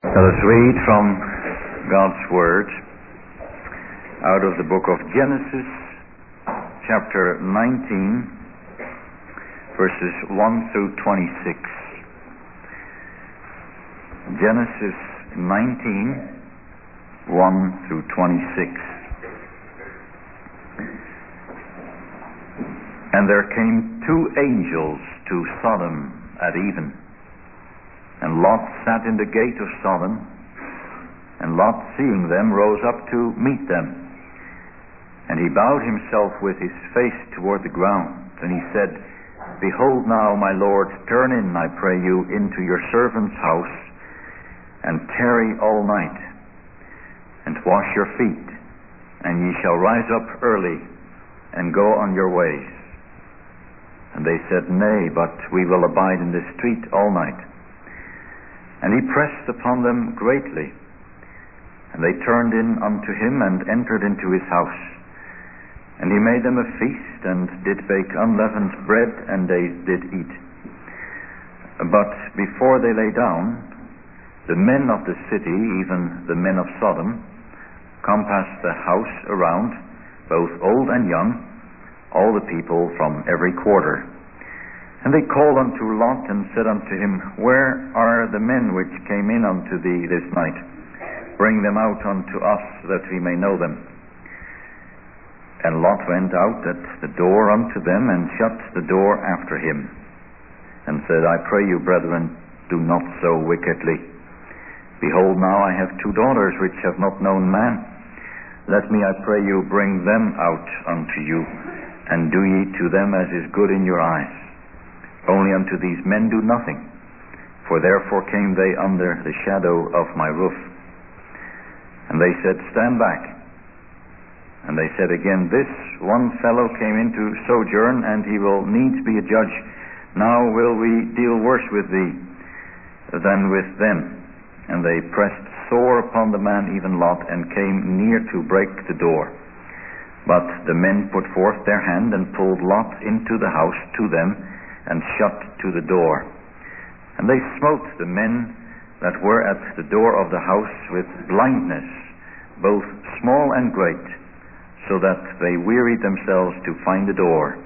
Let us read from God's Word out of the book of Genesis, chapter 19, verses 1 through 26. Genesis 19, 1 through 26. And there came two angels to Sodom at even. And Lot sat in the gate of Sodom, and Lot, seeing them, rose up to meet them. And he bowed himself with his face toward the ground, and he said, Behold now, my Lord, turn in, I pray you, into your servant's house, and tarry all night, and wash your feet, and ye shall rise up early, and go on your ways. And they said, Nay, but we will abide in this street all night. And he pressed upon them greatly. And they turned in unto him, and entered into his house. And he made them a feast, and did bake unleavened bread, and they did eat. But before they lay down, the men of the city, even the men of Sodom, compassed the house around, both old and young, all the people from every quarter. And they called unto Lot, and said unto him, Where are the men which came in unto thee this night? Bring them out unto us, that we may know them. And Lot went out at the door unto them, and shut the door after him, and said, I pray you, brethren, do not so wickedly. Behold, now I have two daughters which have not known man. Let me, I pray you, bring them out unto you, and do ye to them as is good in your eyes. Only unto these men do nothing, for therefore came they under the shadow of my roof. And they said, Stand back. And they said again, This one fellow came into sojourn, and he will needs be a judge. Now will we deal worse with thee than with them. And they pressed sore upon the man, even Lot, and came near to break the door. But the men put forth their hand, and pulled Lot into the house to them, and shut to the door. And they smote the men that were at the door of the house with blindness, both small and great, so that they wearied themselves to find the door.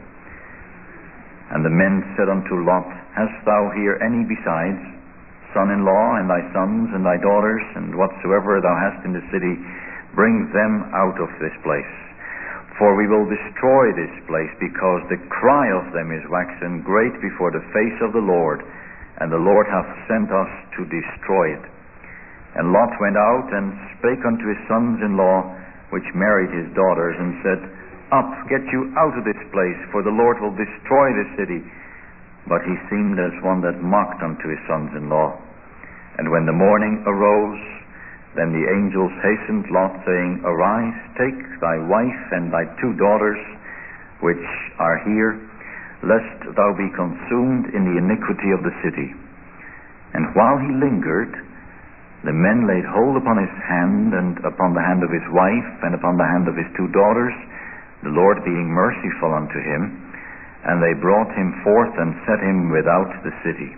And the men said unto Lot, Hast thou here any besides, son-in-law, and thy sons, and thy daughters, and whatsoever thou hast in the city? Bring them out of this place. For we will destroy this place, because the cry of them is waxen great before the face of the Lord, and the Lord hath sent us to destroy it. And Lot went out, and spake unto his sons-in-law, which married his daughters, and said, Up, get you out of this place, for the Lord will destroy this city. But he seemed as one that mocked unto his sons-in-law. And when the morning arose, then the angels hastened Lot, saying, Arise, take thy wife and thy two daughters, which are here, lest thou be consumed in the iniquity of the city. And while he lingered, the men laid hold upon his hand, and upon the hand of his wife, and upon the hand of his two daughters, the Lord being merciful unto him. And they brought him forth, and set him without the city.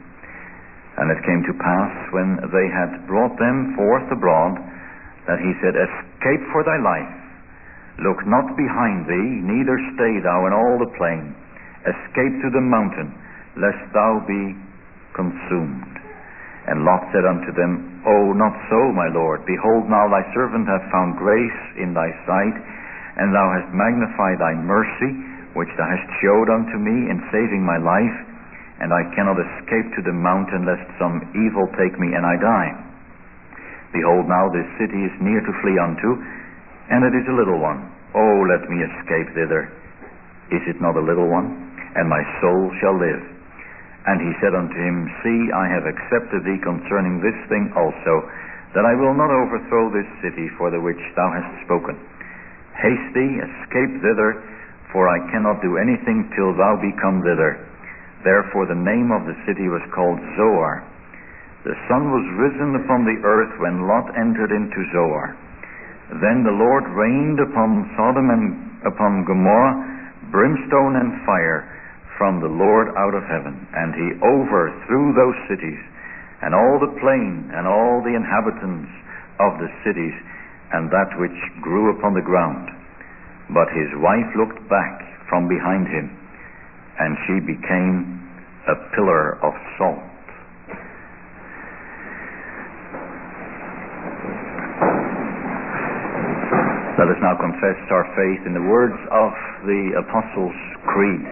And it came to pass, when they had brought them forth abroad, that he said, Escape for thy life. Look not behind thee, neither stay thou in all the plain. Escape to the mountain, lest thou be consumed. And Lot said unto them, O, not so, my Lord. Behold, now thy servant hath found grace in thy sight, and thou hast magnified thy mercy, which thou hast showed unto me in saving my life. And I cannot escape to the mountain, lest some evil take me, and I die. Behold, now this city is near to flee unto, and it is a little one. Oh, let me escape thither. Is it not a little one? And my soul shall live. And he said unto him, See, I have accepted thee concerning this thing also, that I will not overthrow this city for the which thou hast spoken. Haste thee, escape thither, for I cannot do anything till thou be come thither. Therefore the name of the city was called Zoar. The sun was risen upon the earth when Lot entered into Zoar. Then the Lord rained upon Sodom and upon Gomorrah brimstone and fire from the Lord out of heaven, and he overthrew those cities and all the plain, and all the inhabitants of the cities, and that which grew upon the ground. But his wife looked back from behind him, and she became a pillar of salt. Let us now confess our faith in the words of the Apostles' Creed.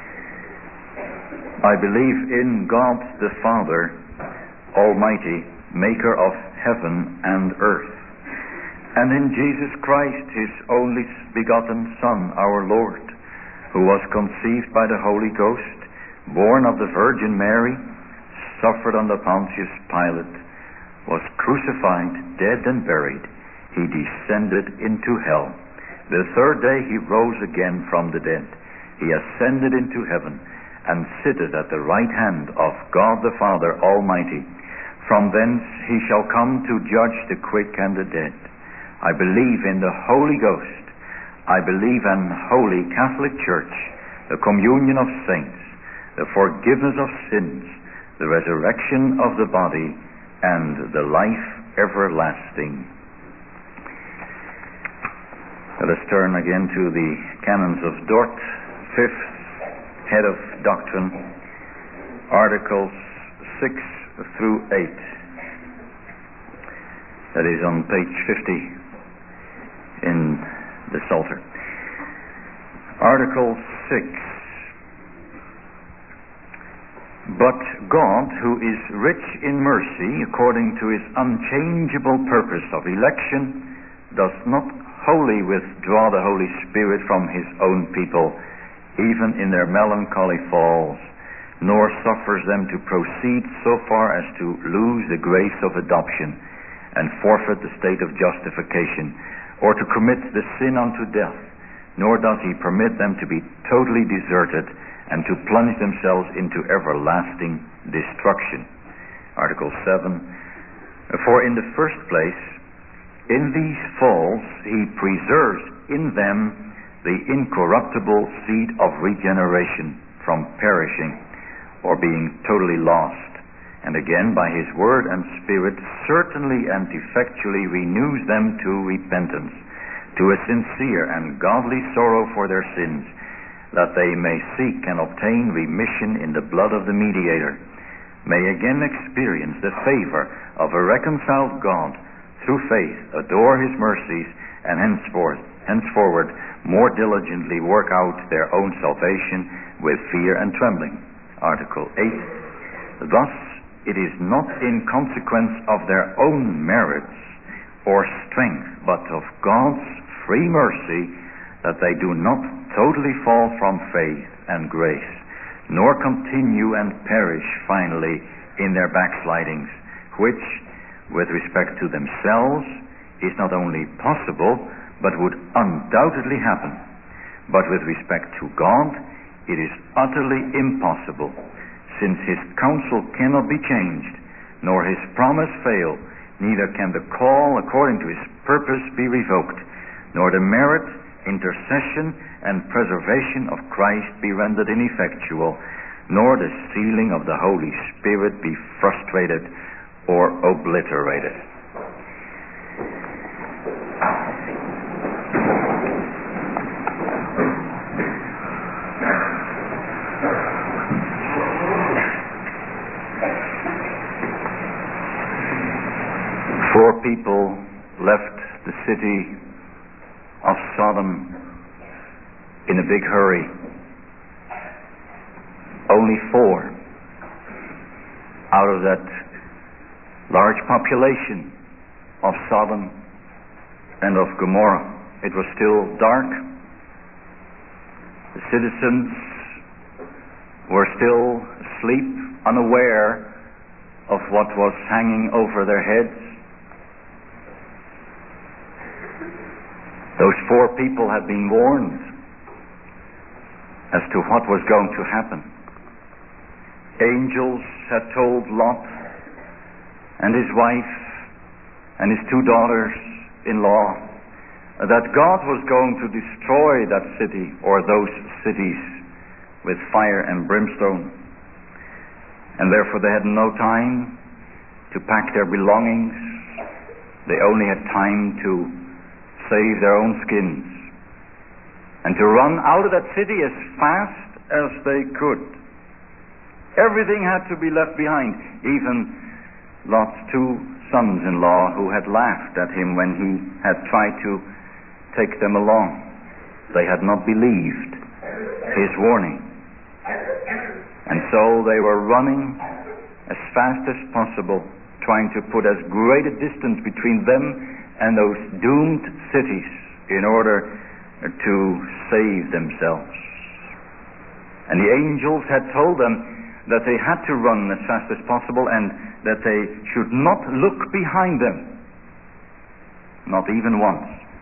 I believe in God the Father, Almighty, maker of heaven and earth, and in Jesus Christ, his only begotten Son, our Lord, who was conceived by the Holy Ghost, born of the Virgin Mary, suffered under Pontius Pilate, was crucified, dead and buried. He descended into hell. The third day he rose again from the dead. He ascended into heaven and sitteth at the right hand of God the Father Almighty. From thence he shall come to judge the quick and the dead. I believe in the Holy Ghost. I believe in Holy Catholic Church, the communion of saints, the forgiveness of sins, the resurrection of the body, and the life everlasting. Let us turn again to the Canons of Dort, fifth head of doctrine, Articles 6 through 8. That is on page 50 in the Psalter. Article 6. But God, who is rich in mercy, according to his unchangeable purpose of election, does not wholly withdraw the Holy Spirit from his own people, even in their melancholy falls, nor suffers them to proceed so far as to lose the grace of adoption and forfeit the state of justification, or to commit the sin unto death, nor does he permit them to be totally deserted and to plunge themselves into everlasting destruction. Article 7. For in the first place, in these falls he preserves in them the incorruptible seed of regeneration from perishing or being totally lost, and again by his word and spirit certainly and effectually renews them to repentance, to a sincere and godly sorrow for their sins, that they may seek and obtain remission in the blood of the mediator, may again experience the favor of a reconciled God, through faith adore his mercies, and henceforward more diligently work out their own salvation with fear and trembling. Article 8. Thus it is not in consequence of their own merits or strength, but of God's free mercy, that they do not totally fall from faith and grace, nor continue and perish finally in their backslidings, which, with respect to themselves, is not only possible, but would undoubtedly happen. But with respect to God, it is utterly impossible, since his counsel cannot be changed, nor his promise fail, neither can the call according to his purpose be revoked, nor the merit, intercession, and preservation of Christ be rendered ineffectual, nor the sealing of the Holy Spirit be frustrated or obliterated. Four people left the city of Sodom in a big hurry. Only 4 out of that large population of Sodom and of Gomorrah. It was still dark. The citizens were still asleep, unaware of what was hanging over their heads. Those 4 people had been warned as to what was going to happen. Angels had told Lot and his wife and his 2 daughters-in-law that God was going to destroy that city or those cities with fire and brimstone. And therefore they had no time to pack their belongings. They only had time to save their own skins and to run out of that city as fast as they could. Everything had to be left behind, even Lot's two sons-in-law who had laughed at him when he had tried to take them along. They had not believed his warning. And so they were running as fast as possible, trying to put as great a distance between them and those doomed cities in order to save themselves. And the angels had told them that they had to run as fast as possible and that they should not look behind them, not even once.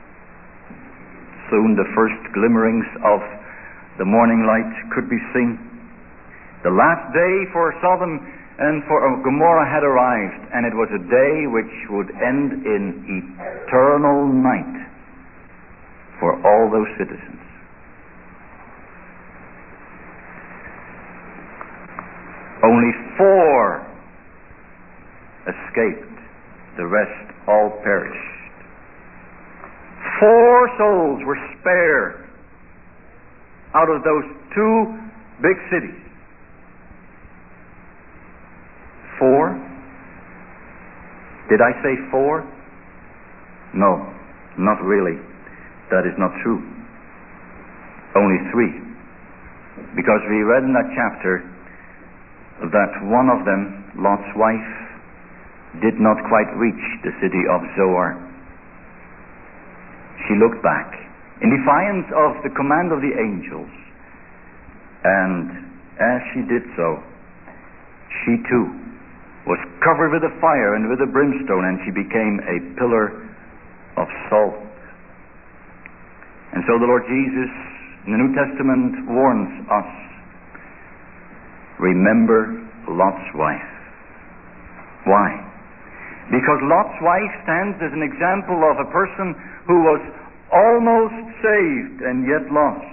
Soon the first glimmerings of the morning light could be seen. The last day for Sodom and for Gomorrah had arrived, and it was a day which would end in eternal night for all those citizens. Only 4 escaped, the rest all perished. 4 souls were spared out of those 2 big cities. 4? Did I say 4? No, not really. That is not true. Only 3. Because we read in that chapter that one of them, Lot's wife, did not quite reach the city of Zoar. She looked back in defiance of the command of the angels, and as she did so, she too was covered with a fire and with a brimstone, and she became a pillar of salt. And so the Lord Jesus in the New Testament warns us, remember Lot's wife. Why? Because Lot's wife stands as an example of a person who was almost saved and yet lost.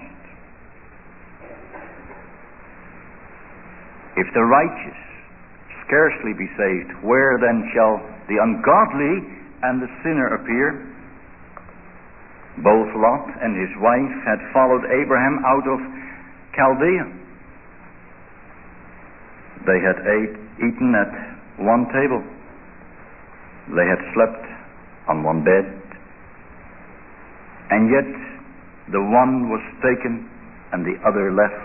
If the righteous scarcely be saved, where then shall the ungodly and the sinner appear? Both Lot and his wife had followed Abraham out of Chaldea. They had eaten at one table. They had slept on one bed. And yet the one was taken and the other left.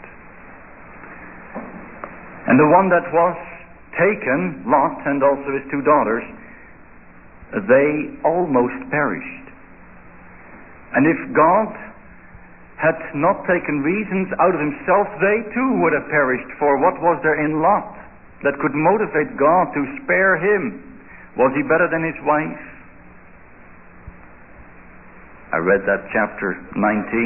And the one that was taken, Lot and also his 2 daughters, they almost perished. And if God had not taken reasons out of himself, they too would have perished. For what was there in Lot that could motivate God to spare him? Was he better than his wife? I read that chapter 19,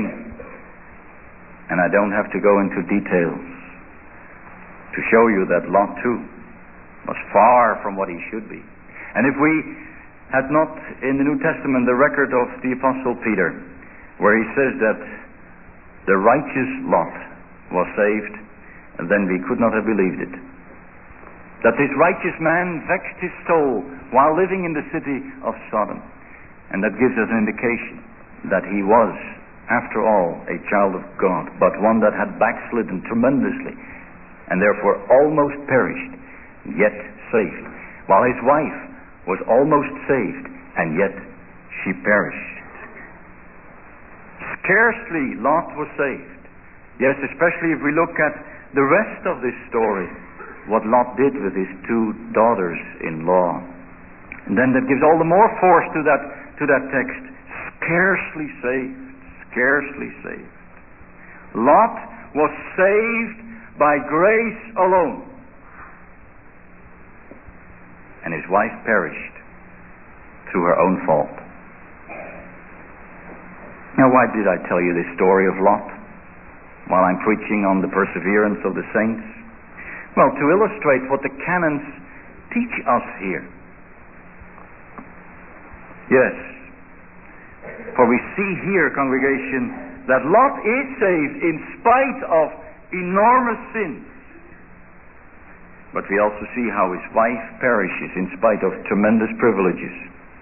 and I don't have to go into details to show you that Lot too was far from what he should be. And if we had not in the New Testament the record of the Apostle Peter, where he says that the righteous Lot was saved, and then we could not have believed it. That this righteous man vexed his soul while living in the city of Sodom. And that gives us an indication that he was, after all, a child of God, but one that had backslidden tremendously, and therefore almost perished, yet saved. While his wife was almost saved, and yet she perished. Scarcely Lot was saved. Yes, especially if we look at the rest of this story, what Lot did with his 2 daughters-in-law. And then that gives all the more force to that text. Scarcely saved. Scarcely saved. Lot was saved by grace alone. And his wife perished through her own fault. Now, why did I tell you this story of Lot while I'm preaching on the perseverance of the saints? Well, to illustrate what the canons teach us here. Yes, for we see here, congregation, that Lot is saved in spite of enormous sins. But we also see how his wife perishes in spite of tremendous privileges.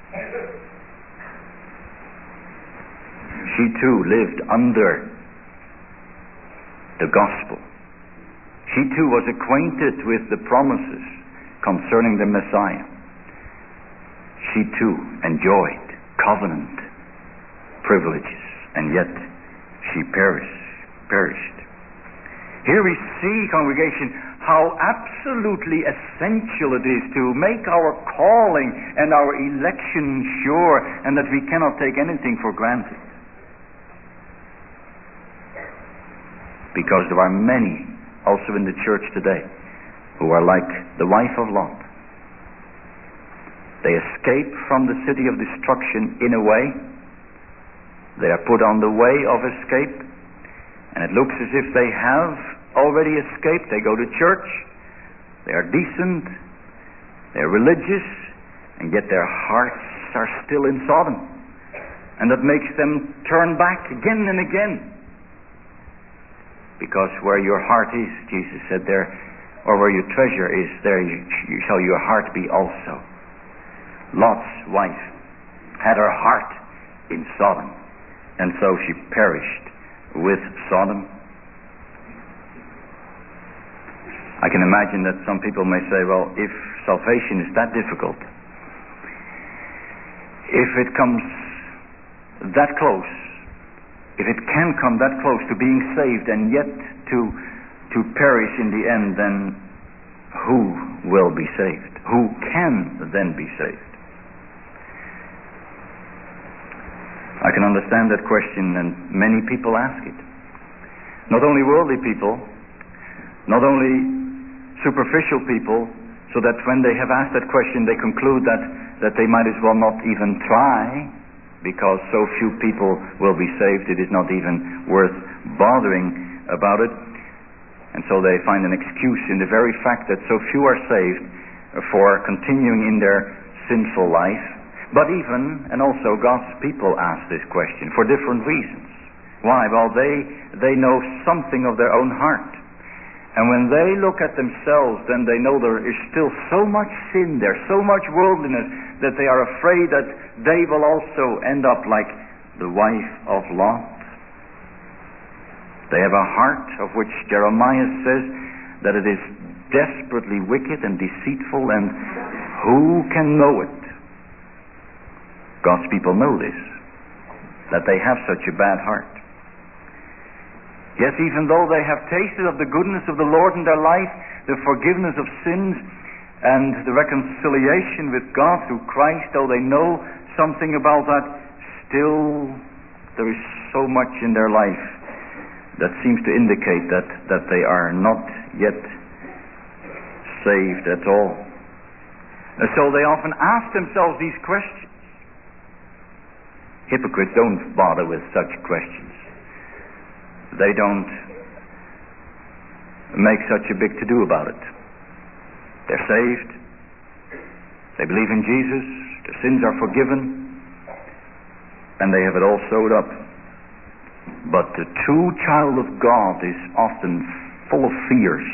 She too lived under the gospel. She too was acquainted with the promises concerning the Messiah. She too enjoyed covenant privileges, and yet she perished. Here we see, congregation, how absolutely essential it is to make our calling and our election sure, and that we cannot take anything for granted. Because there are many also in the church today who are like the wife of Lot. They escape from the city of destruction in a way. They are put on the way of escape, and it looks as if they have already escaped. They go to church, they are decent, they are religious, and yet their hearts are still in Sodom. And that makes them turn back again and again. Because where your heart is, Jesus said there, or where your treasure is, there shall your heart be also. Lot's wife had her heart in Sodom, and so she perished with Sodom. I can imagine that some people may say, well, if salvation is that difficult, if it comes that close, if it can come that close to being saved and yet to perish in the end, then who will be saved? Who can then be saved? I can understand that question, and many people ask it. Not only worldly people, not only superficial people, so that when they have asked that question they conclude that they might as well not even try, because so few people will be saved, it is not even worth bothering about it. And so they find an excuse in the very fact that so few are saved for continuing in their sinful life. But even, and also God's people ask this question for different reasons. Why? Well, they know something of their own heart. And when they look at themselves, then they know there is still so much sin there, so much worldliness, that they are afraid that they will also end up like the wife of Lot. They have a heart of which Jeremiah says that it is desperately wicked and deceitful, and who can know it? God's people know this, that they have such a bad heart. Yes, even though they have tasted of the goodness of the Lord in their life, the forgiveness of sins, and the reconciliation with God through Christ, though they know something about that, still there is so much in their life that seems to indicate that they are not yet saved at all. And so they often ask themselves these questions. Hypocrites don't bother with such questions. They don't make such a big to-do about it. They're saved. They believe in Jesus. Their sins are forgiven. And they have it all sewed up. But the true child of God is often full of fears.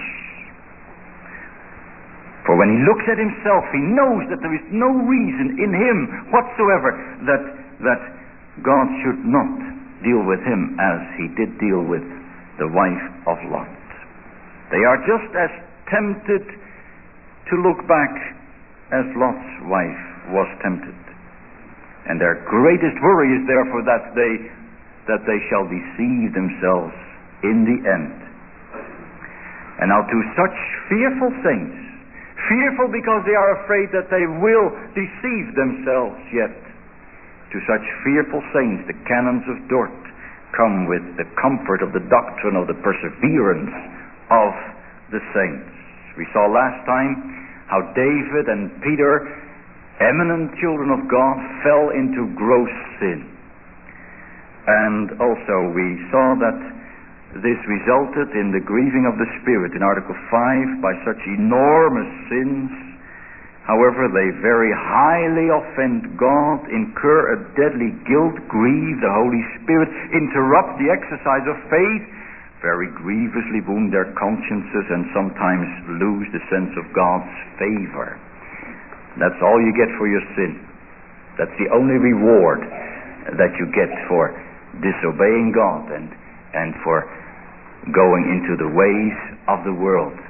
For when he looks at himself, he knows that there is no reason in him whatsoever that God should not deal with him as he did deal with the wife of Lot. They are just as tempted to look back as Lot's wife was tempted. And their greatest worry is therefore that they shall deceive themselves in the end. And now to such fearful saints, fearful because they are afraid that they will deceive themselves yet, to such fearful saints, the canons of Dort come with the comfort of the doctrine of the perseverance of the saints. We saw last time how David and Peter, eminent children of God, fell into gross sin. And also we saw that this resulted in the grieving of the Spirit in Article 5 by such enormous sins. However, they very highly offend God, incur a deadly guilt, grieve the Holy Spirit, interrupt the exercise of faith, very grievously wound their consciences and sometimes lose the sense of God's favor. That's all you get for your sin. That's the only reward that you get for disobeying God and for going into the ways of the world.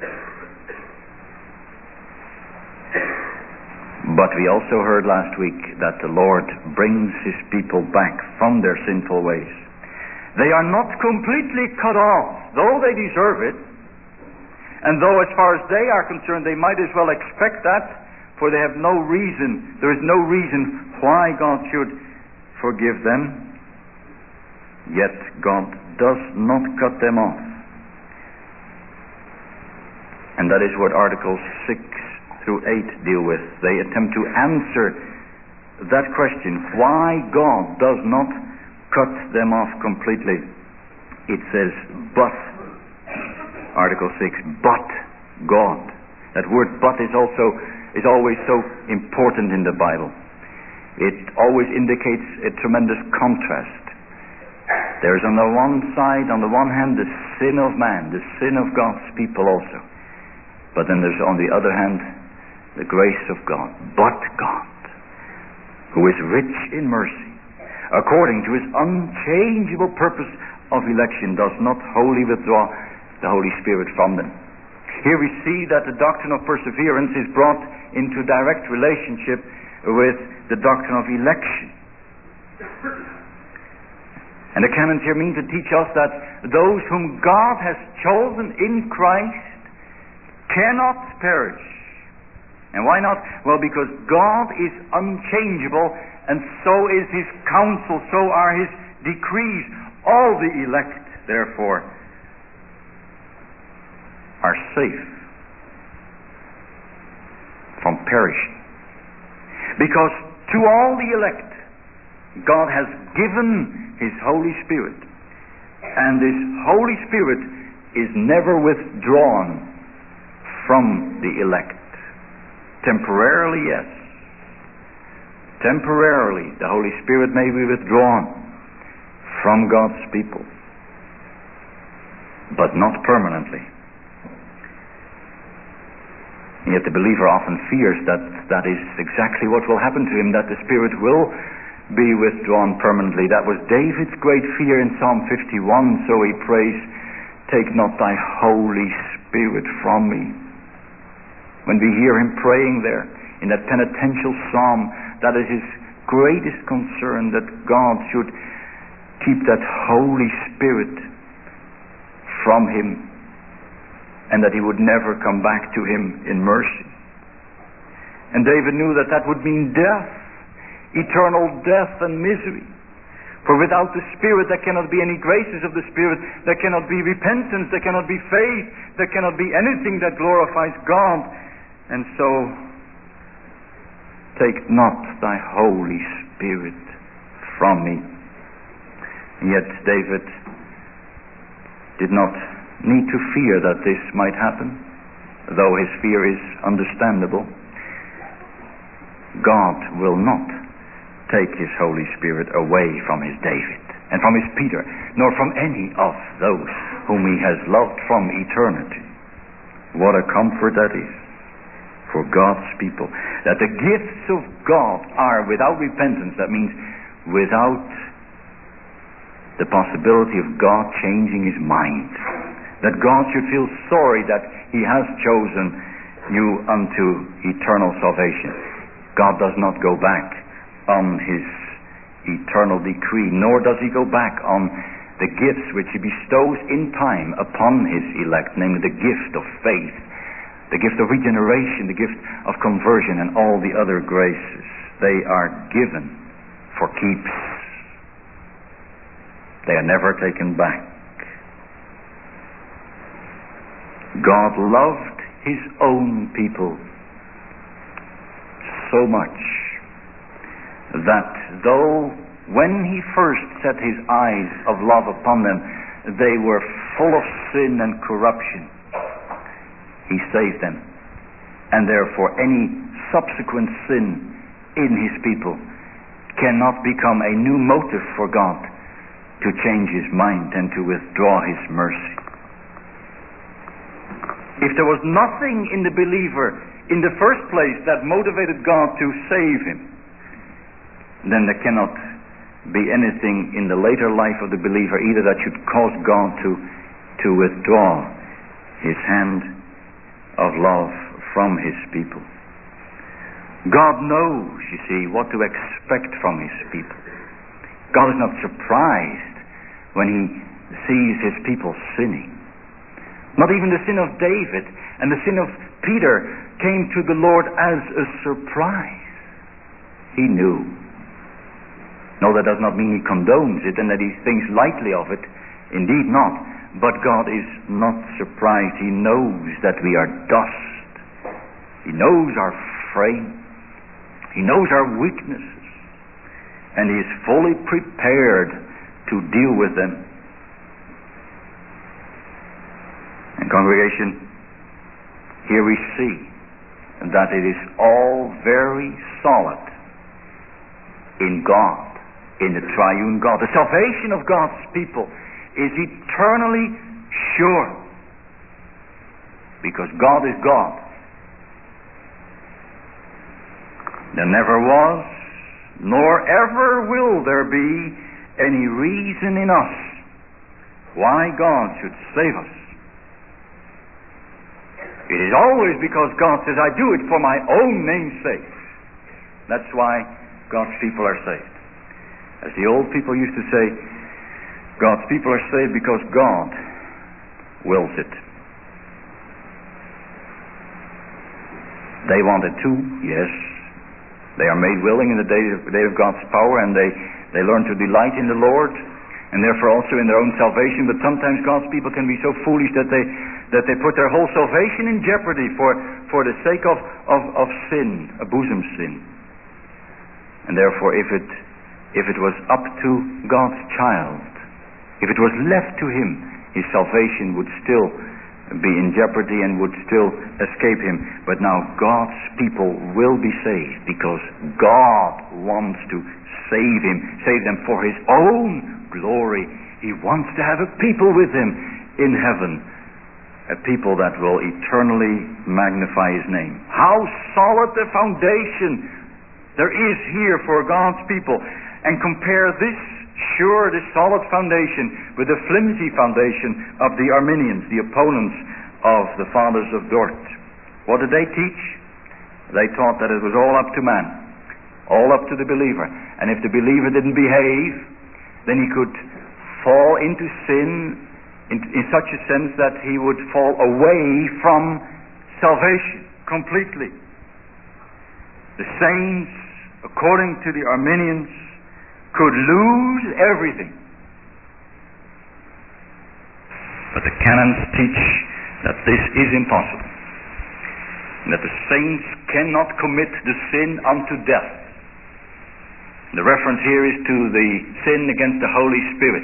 But we also heard last week that the Lord brings His people back from their sinful ways. They are not completely cut off, though they deserve it, and though as far as they are concerned they might as well expect that, for they have no reason, there is no reason why God should forgive them. Yet God does not cut them off. And that is what Articles 6 through 8 deal with. They attempt to answer that question, why God does not cut them off completely. It says, but, Article 6, but God. That word but is always so important in the Bible. It always indicates a tremendous contrast. There's on the one hand, the sin of man, the sin of God's people also. But then there's on the other hand, the grace of God. But God, who is rich in mercy, according to His unchangeable purpose of election, does not wholly withdraw the Holy Spirit from them. Here we see that the doctrine of perseverance is brought into direct relationship with the doctrine of election. And the canons here mean to teach us that those whom God has chosen in Christ cannot perish. And why not? Well, because God is unchangeable, and so is His counsel, so are His decrees. All the elect, therefore, are safe from perishing. Because to all the elect, God has given His Holy Spirit. And this Holy Spirit is never withdrawn from the elect. Temporarily, yes. Temporarily, the Holy Spirit may be withdrawn from God's people, but not permanently. And yet the believer often fears that that is exactly what will happen to him, that the Spirit will be withdrawn permanently. That was David's great fear in Psalm 51, so he prays, "Take not thy Holy Spirit from me." When we hear him praying there, in that penitential psalm, that is his greatest concern, that God should keep that Holy Spirit from him, and that he would never come back to him in mercy. And David knew that that would mean death, eternal death and misery. For without the Spirit there cannot be any graces of the Spirit, there cannot be repentance, there cannot be faith, there cannot be anything that glorifies God. And so, take not thy Holy Spirit from me. And yet David did not need to fear that this might happen, though his fear is understandable. God will not take His Holy Spirit away from His David and from His Peter, nor from any of those whom He has loved from eternity. What a comfort that is for God's people, that the gifts of God are without repentance. That means without the possibility of God changing His mind, that God should feel sorry that He has chosen you unto eternal salvation. God does not go back on His eternal decree, nor does He go back on the gifts which He bestows in time upon His elect, namely the gift of faith, the gift of regeneration, the gift of conversion, and all the other graces. They are given for keeps. They are never taken back. God loved His own people so much that though when He first set His eyes of love upon them, they were full of sin and corruption, He saved them. And therefore any subsequent sin in His people cannot become a new motive for God to change his mind and to withdraw his mercy. If there was nothing in the believer in the first place that motivated God to save him, then there cannot be anything in the later life of the believer either that should cause God to withdraw his hand of love from his people. God knows, you see, what to expect from his people. God is not surprised when he sees his people sinning. Not even the sin of David and the sin of Peter came to the Lord as a surprise. He knew. No, that does not mean he condones it and that he thinks lightly of it. Indeed not. But God is not surprised. He knows that we are dust. He knows our frame. He knows our weaknesses. And he is fully prepared to deal with them. And congregation, here we see that it is all very solid in God, in the triune God. The salvation of God's people is eternally sure because God is God. There never was, nor ever will there be any reason in us why God should save us. It is always because God says, I do it for my own name's sake. That's why God's people are saved. As the old people used to say, God's people are saved because God wills it. They wanted to, yes. They are made willing in the day of God's power, and they learn to delight in the Lord, and therefore also in their own salvation. But sometimes God's people can be so foolish that they put their whole salvation in jeopardy for the sake of sin, a bosom sin. And therefore, if it was up to God's child, if it was left to him, his salvation would still be in jeopardy and would still escape him. But now God's people will be saved because God wants to save them for his own glory. He wants to have a people with him in heaven, a people that will eternally magnify his name. How solid the foundation there is here for God's people. And compare this solid foundation with the flimsy foundation of the Arminians, the opponents of the fathers of Dort. What did they teach? They taught that it was all up to man, all up to the believer. And if the believer didn't behave, then he could fall into sin in such a sense that he would fall away from salvation completely. The saints, according to the Arminians, could lose everything. But the canons teach that this is impossible, and that the saints cannot commit the sin unto death. The reference here is to the sin against the Holy Spirit.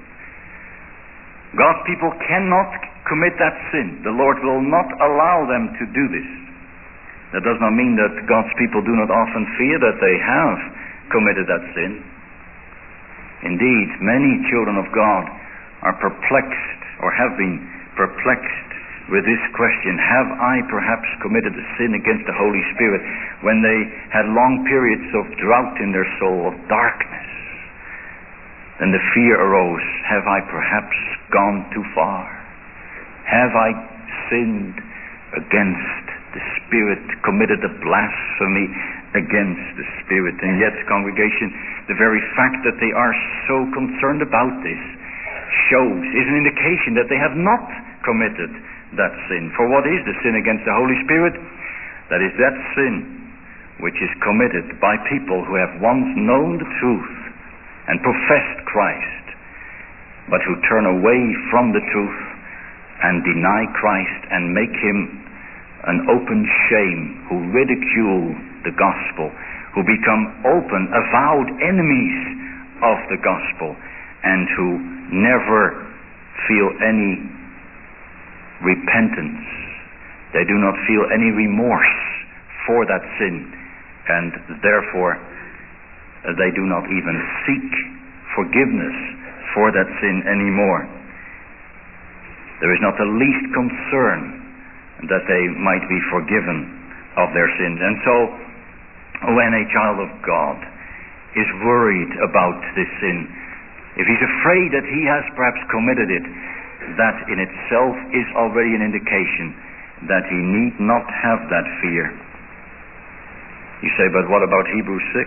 God's people cannot commit that sin. The Lord will not allow them to do this. That does not mean that God's people do not often fear that they have committed that sin. Indeed, many children of God are perplexed or have been perplexed with this question: have I perhaps committed a sin against the Holy Spirit? When they had long periods of drought in their soul, of darkness, then the fear arose: have I perhaps gone too far? Have I sinned against the Spirit, committed a blasphemy against the Spirit? And yet, congregation, the very fact that they are so concerned about this is an indication that they have not committed that sin. For what is the sin against the Holy Spirit? That is that sin which is committed by people who have once known the truth and professed Christ, but who turn away from the truth and deny Christ and make him an open shame, who ridicule the gospel, who become open, avowed enemies of the gospel, and who never feel any repentance. They do not feel any remorse for that sin, and therefore they do not even seek forgiveness for that sin anymore. There is not the least concern that they might be forgiven of their sins. And so, when a child of God is worried about this sin, if he's afraid that he has perhaps committed it, that in itself is already an indication that he need not have that fear. You say, but what about Hebrews 6?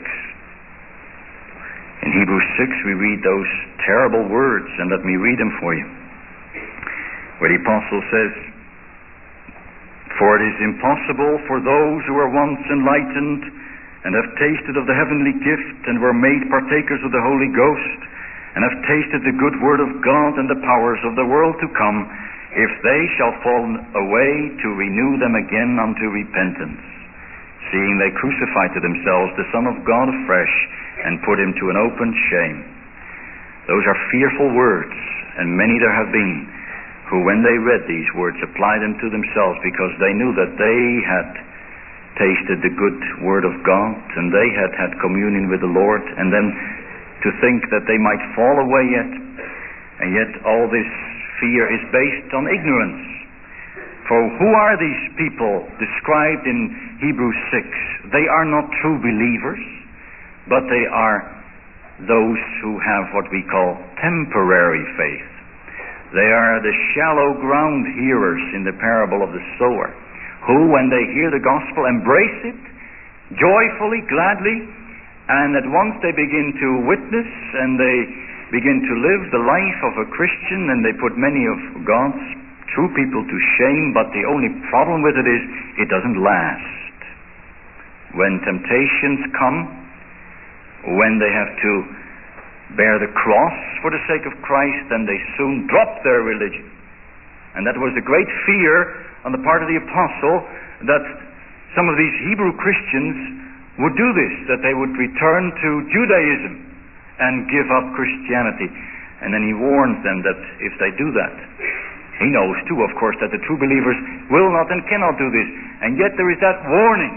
In Hebrews 6 we read those terrible words, and let me read them for you. Where the apostle says, "For it is impossible for those who are once enlightened and have tasted of the heavenly gift and were made partakers of the Holy Ghost and have tasted the good word of God and the powers of the world to come, if they shall fall away, to renew them again unto repentance, seeing they crucify to themselves the Son of God afresh and put him to an open shame." Those are fearful words, and many there have been who, when they read these words, applied them to themselves because they knew that they had tasted the good word of God and they had had communion with the Lord, and then to think that they might fall away yet, and yet all this fear is based on ignorance. For who are these people described in Hebrews 6? They are not true believers, but they are those who have what we call temporary faith. They are the shallow ground hearers in the parable of the sower, who, when they hear the gospel, embrace it joyfully, gladly, and at once they begin to witness and they begin to live the life of a Christian, and they put many of God's true people to shame. But the only problem with it is it doesn't last. When temptations come, when they have to bear the cross for the sake of Christ, then they soon drop their religion. And that was the great fear on the part of the apostle, that some of these Hebrew Christians would do this, that they would return to Judaism and give up Christianity. And then he warns them that if they do that, he knows too, of course, that the true believers will not and cannot do this. And yet there is that warning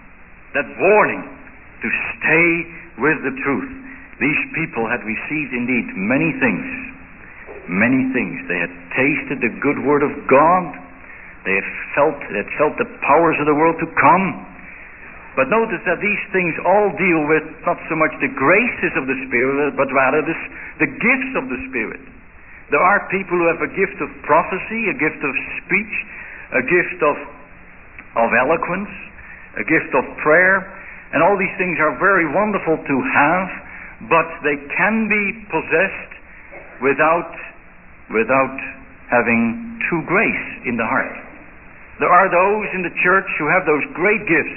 to stay with the truth. These people had received indeed many things. They had tasted the good word of God. They had felt the powers of the world to come. But notice that these things all deal with not so much the graces of the Spirit, but rather the gifts of the Spirit. There are people who have a gift of prophecy, a gift of speech, a gift of eloquence, a gift of prayer, and all these things are very wonderful to have, but they can be possessed without having true grace in the heart. There are those in the church who have those great gifts,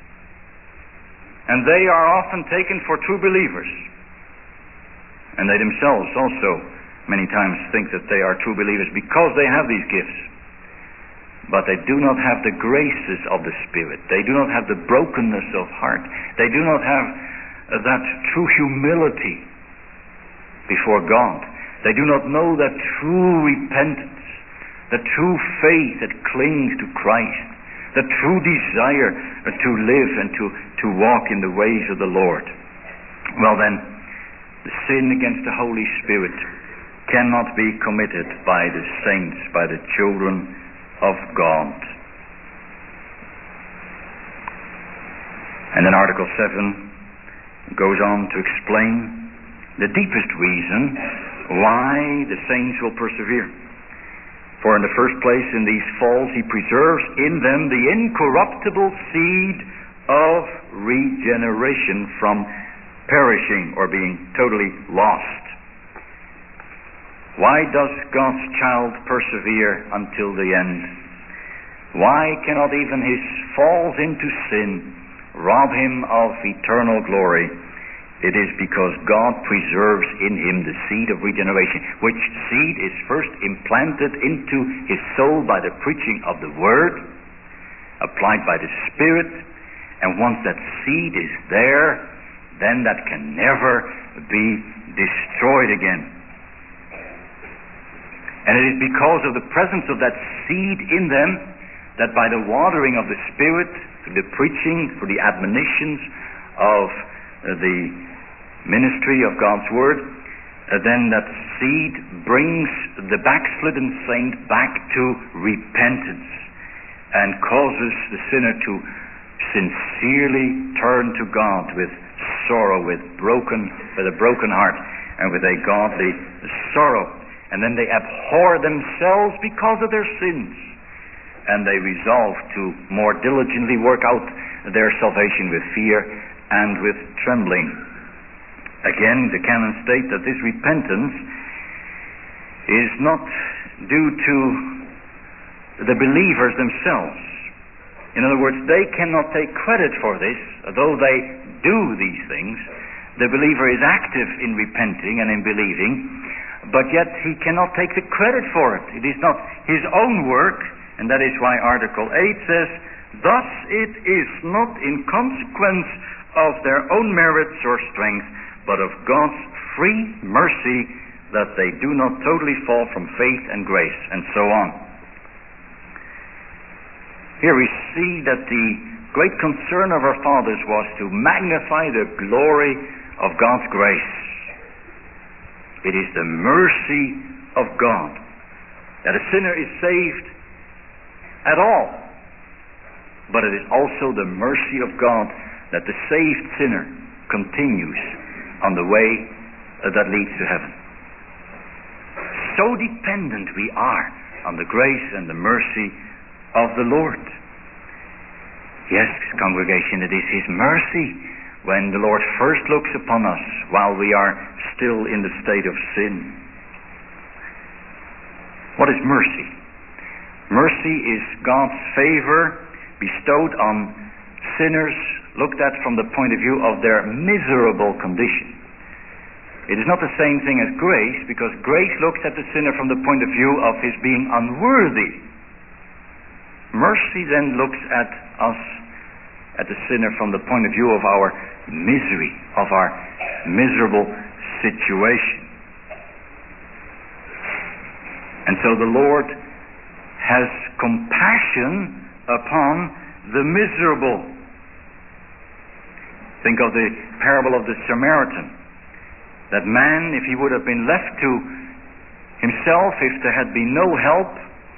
and they are often taken for true believers. And they themselves also many times think that they are true believers because they have these gifts. But they do not have the graces of the Spirit. They do not have the brokenness of heart. They do not have that true humility before God. They do not know that true repentance, the true faith that clings to Christ, the true desire to live and to walk in the ways of the Lord. Well then, the sin against the Holy Spirit cannot be committed by the saints, by the children of God. And then Article 7 goes on to explain the deepest reason why the saints will persevere. For in the first place, in these falls, he preserves in them the incorruptible seed of regeneration from perishing or being totally lost. Why does God's child persevere until the end? Why cannot even his falls into sin rob him of eternal glory? It is because God preserves in him the seed of regeneration, which seed is first implanted into his soul by the preaching of the Word, applied by the Spirit, and once that seed is there, then that can never be destroyed again. And it is because of the presence of that seed in them that by the watering of the Spirit, through the preaching, through the admonitions of the ministry of God's Word, then that seed brings the backslidden saint back to repentance and causes the sinner to sincerely turn to God with sorrow, with a broken heart, and with a godly sorrow. And then they abhor themselves because of their sins, and they resolve to more diligently work out their salvation with fear and with trembling. Again, the canons state that this repentance is not due to the believers themselves. In other words, they cannot take credit for this, though they do these things. The believer is active in repenting and in believing, but yet he cannot take the credit for it. It is not his own work, and that is why Article 8 says, "Thus it is not in consequence of their own merits or strength, but of God's free mercy that they do not totally fall from faith and grace," and so on. Here we see that the great concern of our fathers was to magnify the glory of God's grace. It is the mercy of God that a sinner is saved at all, but it is also the mercy of God that the saved sinner continues on the way that leads to heaven. So dependent we are on the grace and the mercy of the Lord. Yes, congregation, it is His mercy when the Lord first looks upon us while we are still in the state of sin. What is mercy? Mercy is God's favor bestowed on sinners looked at from the point of view of their miserable condition. It is not the same thing as grace, because grace looks at the sinner from the point of view of his being unworthy. Mercy then looks at us, at the sinner, from the point of view of our misery, of our miserable situation. And so the Lord has compassion upon the miserable. Think of the parable of the Samaritan. That man, if he would have been left to himself, if there had been no help,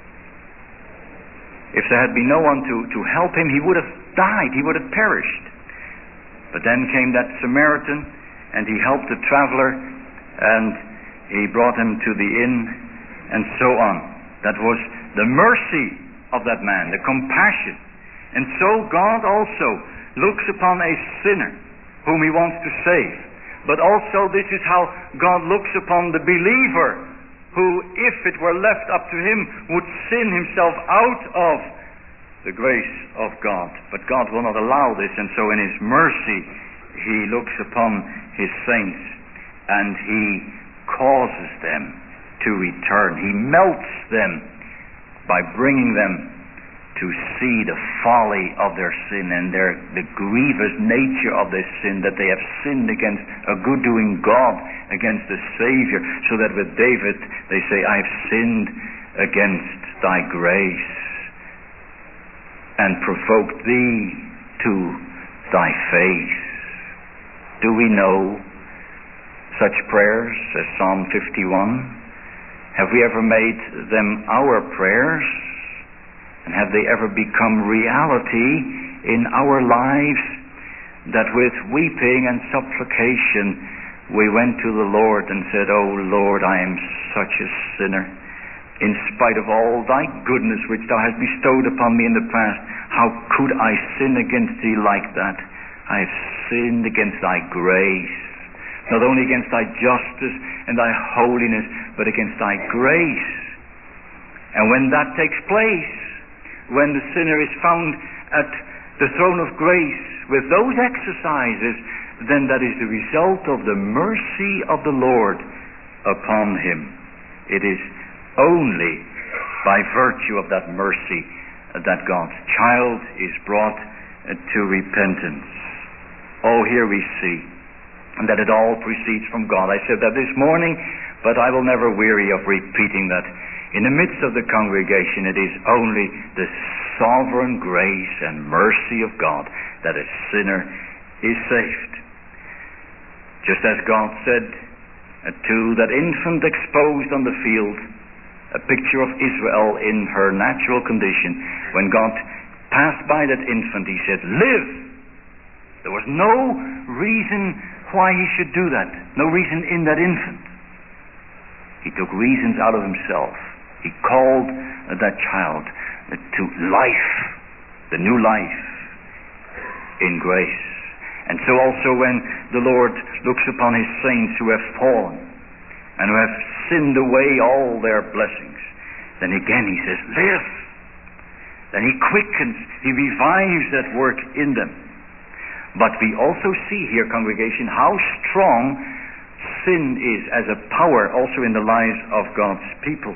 if there had been no one to help him, he would have died, he would have perished. But then came that Samaritan, and he helped the traveler, and he brought him to the inn, and so on. That was the mercy of that man, the compassion. And so God also looks upon a sinner whom He wants to save. But also this is how God looks upon the believer, who, if it were left up to him, would sin himself out of the grace of God. But God will not allow this, and so in His mercy He looks upon His saints, and He causes them to return. He melts them by bringing them to see the folly of their sin and the grievous nature of their sin, that they have sinned against a good-doing God, against the Savior, so that with David they say, "I have sinned against Thy grace and provoked Thee to Thy face." Do we know such prayers as Psalm 51? Have we ever made them our prayers? And have they ever become reality in our lives, that with weeping and supplication we went to the Lord and said, "Oh Lord, I am such a sinner. In spite of all Thy goodness which Thou hast bestowed upon me in the past, how could I sin against Thee like that? I have sinned against Thy grace, not only against Thy justice and Thy holiness, but against Thy grace." And when that takes place, when the sinner is found at the throne of grace with those exercises, then that is the result of the mercy of the Lord upon him. It is only by virtue of that mercy that God's child is brought to repentance. Oh, here we see that it all proceeds from God. I said that this morning, but I will never weary of repeating that. In the midst of the congregation, it is only the sovereign grace and mercy of God that a sinner is saved. Just as God said to that infant exposed on the field, a picture of Israel in her natural condition. When God passed by that infant, he said, "Live!" There was no reason why he should do that, no reason in that infant. He took reasons out of himself. He called that child to life, the new life in grace. And so also when the Lord looks upon his saints who have fallen and who have sinned away all their blessings, then again he says, "Live!" Then he quickens, he revives that work in them. But we also see here, congregation, how strong sin is as a power also in the lives of God's people.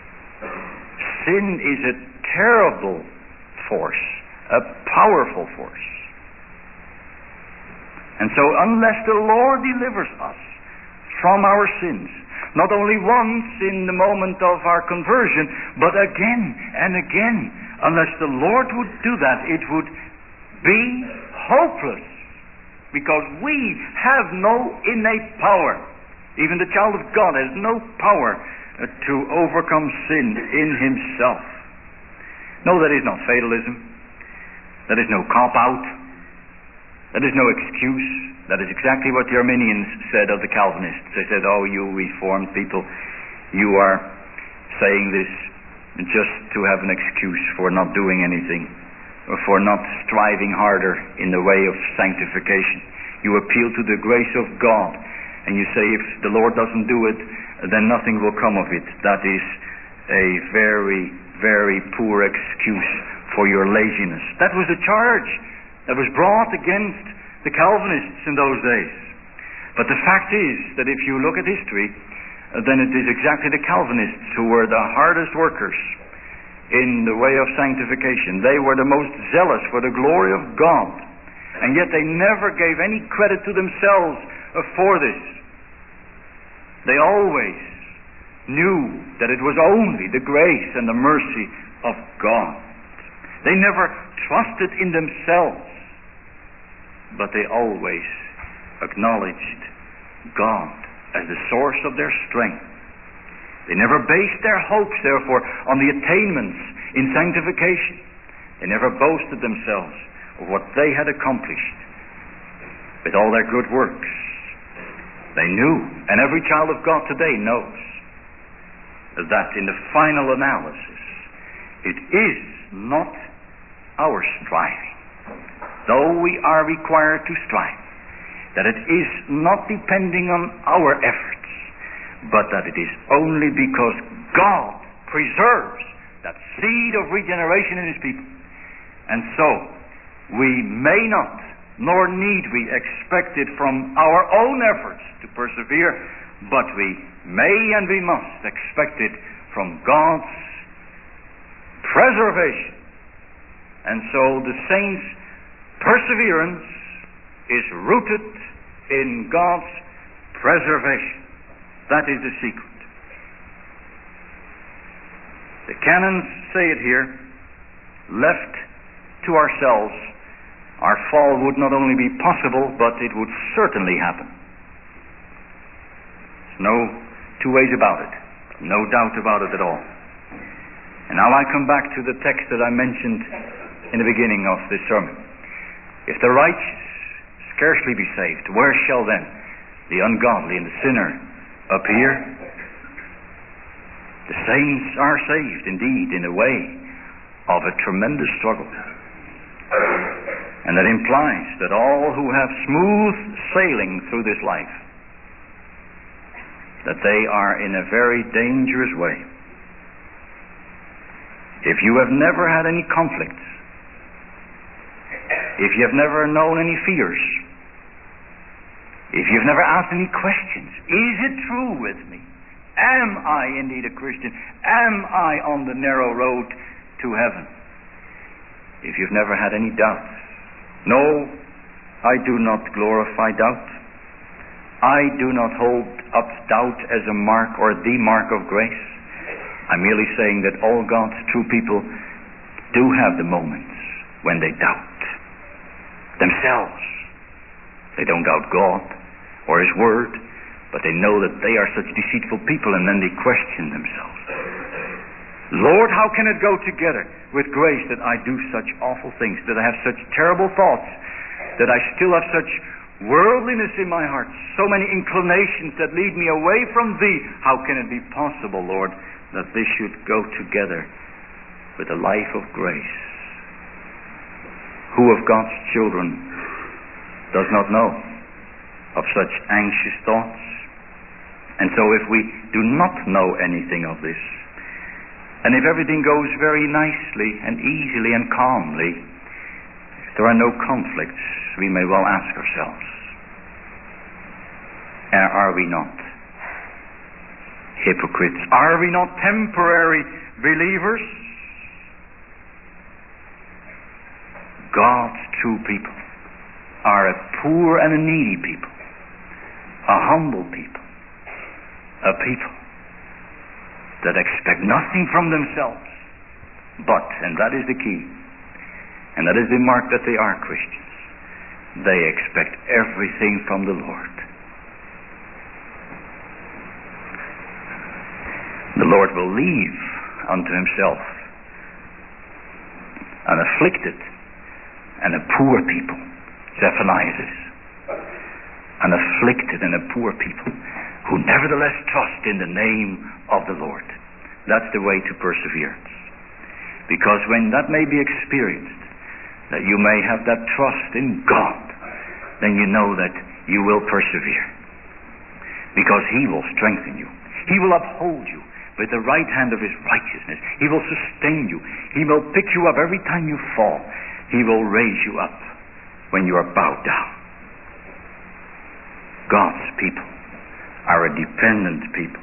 Sin is a terrible force, a powerful force. And so unless the Lord delivers us from our sins, not only once in the moment of our conversion, but again and again, unless the Lord would do that, it would be hopeless, because we have no innate power. Even the child of God has no power to overcome sin in himself. No, that is not fatalism. That is no cop-out. That is no excuse. That is exactly what the Arminians said of the Calvinists. They said, "Oh, you Reformed people, you are saying this just to have an excuse for not doing anything, or for not striving harder in the way of sanctification. You appeal to the grace of God, and you say if the Lord doesn't do it, then nothing will come of it." That is a very, very poor excuse for your laziness. That was the charge that was brought against the Calvinists in those days. But the fact is that if you look at history, then it is exactly the Calvinists who were the hardest workers in the way of sanctification. They were the most zealous for the glory of God, and yet they never gave any credit to themselves for this. They always knew that it was only the grace and the mercy of God. They never trusted in themselves, but they always acknowledged God as the source of their strength. They never based their hopes, therefore, on the attainments in sanctification. They never boasted themselves of what they had accomplished with all their good works. They knew, and every child of God today knows, that in the final analysis, it is not our striving, though we are required to strive, that it is not depending on our efforts, but that it is only because God preserves that seed of regeneration in his people. And so, we may not, nor need we expect it from our own efforts to persevere, but we may and we must expect it from God's preservation. And so the saints' perseverance is rooted in God's preservation. That is the secret. The canons say it here: left to ourselves, our fall would not only be possible, but it would certainly happen. There's no two ways about it. No doubt about it at all. And now I come back to the text that I mentioned in the beginning of this sermon. If the righteous scarcely be saved, where shall then the ungodly and the sinner appear? The saints are saved, indeed, in a way of a tremendous struggle. And that implies that all who have smooth sailing through this life, that they are in a very dangerous way. If you have never had any conflicts, if you have never known any fears, if you've never asked any questions, is it true with me? Am I indeed a Christian? Am I on the narrow road to heaven? If you've never had any doubts, no, I do not glorify doubt. I do not hold up doubt as a mark or the mark of grace. I'm merely saying that all God's true people do have the moments when they doubt themselves. They don't doubt God or His Word, But they know that they are such deceitful people, and then they question themselves. Lord, how can it go together with grace that I do such awful things, that I have such terrible thoughts, that I still have such worldliness in my heart, so many inclinations that lead me away from Thee? How can it be possible, Lord, that this should go together with a life of grace? Who of God's children does not know of such anxious thoughts? And so if we do not know anything of this, and if everything goes very nicely and easily and calmly, if there are no conflicts, we may well ask ourselves, are we not hypocrites? Are we not temporary believers? God's true people are a poor and a needy people, a humble people, a people that expect nothing from themselves, but, and that is the key, and that is the mark that they are Christians, they expect everything from the Lord. The Lord will leave unto Himself an afflicted and a poor people. Zephaniah says, an afflicted and a poor people who nevertheless trust in the name of the Lord. That's the way to perseverance. Because when that may be experienced, that you may have that trust in God, then you know that you will persevere. Because He will strengthen you. He will uphold you with the right hand of His righteousness. He will sustain you. He will pick you up every time you fall. He will raise you up when you are bowed down. God's people are a dependent people.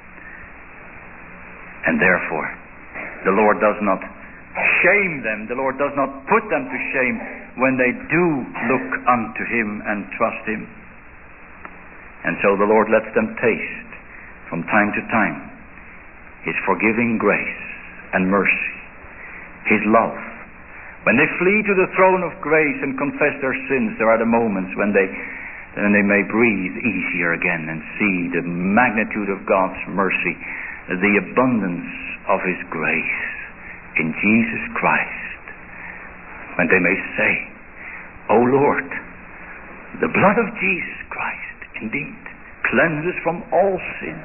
And therefore, the Lord does not shame them. The Lord does not put them to shame when they do look unto Him and trust Him. And so the Lord lets them taste from time to time His forgiving grace and mercy, His love. When they flee to the throne of grace and confess their sins, there are the moments when they may breathe easier again and see the magnitude of God's mercy, the abundance of His grace in Jesus Christ. When they may say, O Lord, the blood of Jesus Christ indeed cleanses from all sin.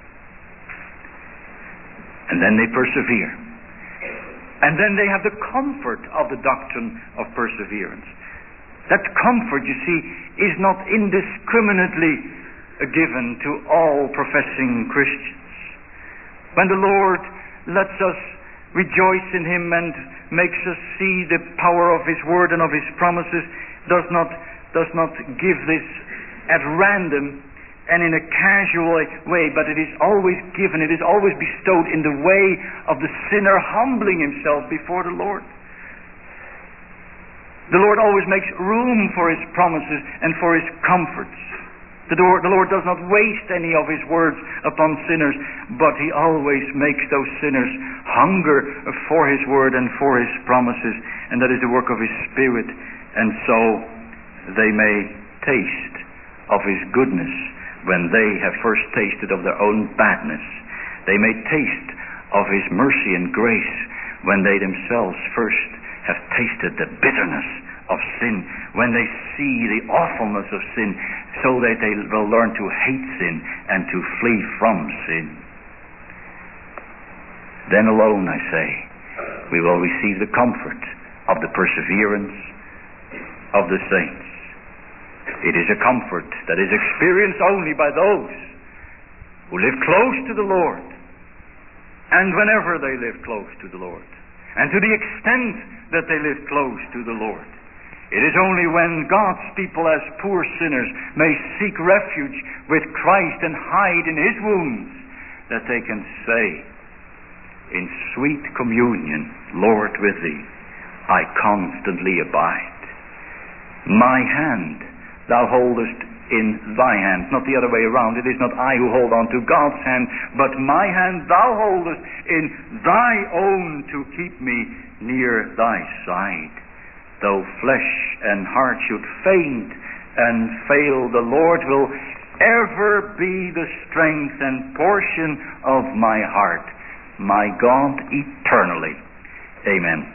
And then they persevere. And then they have the comfort of the doctrine of perseverance. That comfort, you see, is not indiscriminately given to all professing Christians. When the Lord lets us rejoice in Him and makes us see the power of His Word and of His promises, does not give this at random and in a casual way, but it is always given, it is always bestowed in the way of the sinner humbling himself before the Lord. The Lord always makes room for His promises and for His comforts. The Lord does not waste any of His words upon sinners, but He always makes those sinners hunger for His word and for His promises, and that is the work of His Spirit. And so they may taste of His goodness when they have first tasted of their own badness. They may taste of His mercy and grace when they themselves first have tasted the bitterness of sin, when they see the awfulness of sin, so that they will learn to hate sin and to flee from sin. Then alone, I say, we will receive the comfort of the perseverance of the saints. It is a comfort that is experienced only by those who live close to the Lord, and whenever they live close to the Lord, and to the extent that they live close to the Lord. It is only when God's people as poor sinners may seek refuge with Christ and hide in His wounds that they can say, in sweet communion, Lord, with Thee, I constantly abide. My hand Thou holdest in Thy hand, not the other way around. It is not I who hold on to God's hand, but my hand Thou holdest in Thy own to keep me near Thy side. Though flesh and heart should faint and fail, the Lord will ever be the strength and portion of my heart, my God eternally. Amen.